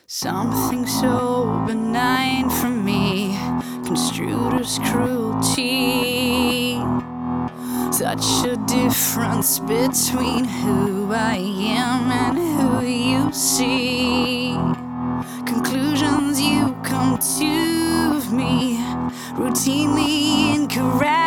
Something so benign for me, construed as cruelty. Such a difference between who I am and who you see. Conclusions you come to of me, routinely incorrect.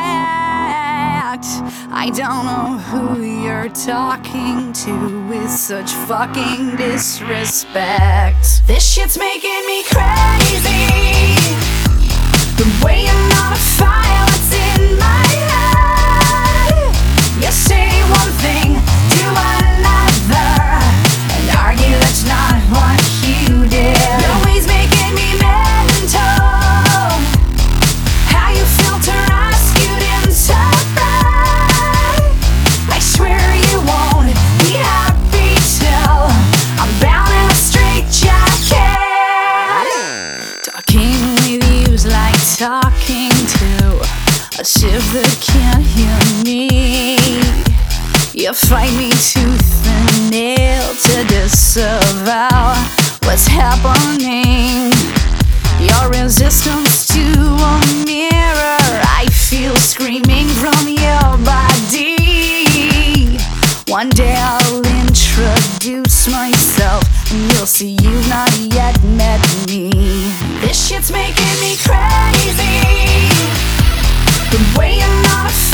I don't know who you're talking to with such fucking disrespect. This shit's making me crazy. The way you're not a file that's in my head. You say one thing, do another, and argue that's not what you did. You're always making me mental. How you filter Rasputin I swear you won't be happy till I'm bound in a straitjacket. Talking with you's like talking to a sieve that can't hear me. You fight me tooth and nail to disavow what's happening. Your resistance to a mirror, I feel screaming from your body. One day I'll introduce myself and you'll see you've not yet met me. This shit's making me crazy. The way you're not a